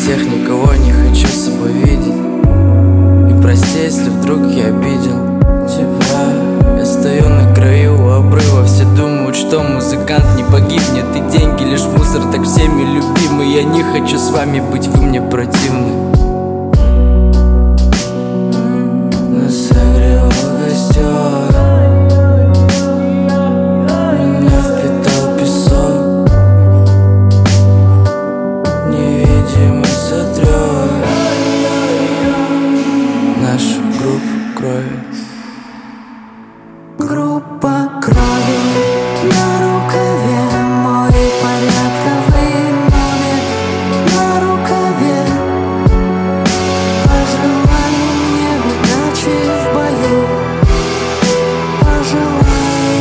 всех, никого не хочу с собой видеть. И прости, если вдруг я обидел тебя. Я стою на краю у обрыва, все думают, что музыкант не погибнет, и деньги лишь мусор, так всеми любимый. Я не хочу с вами быть, вы мне противны. Нас согревал костер, меня впитал песок, невидимый сотрет нашу группу крови. Группа крови на рукаве, мой порядковый номер на рукаве. Пожелай мне удачи в бою, пожелай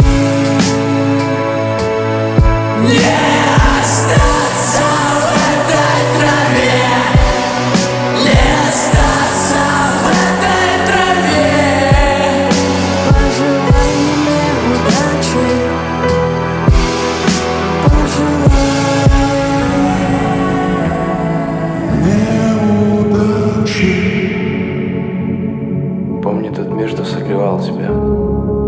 не остаться в этой траве, не остаться в этой траве. Пожелай мне удачи, пожелай. Помни, тот мир, что согревал тебя.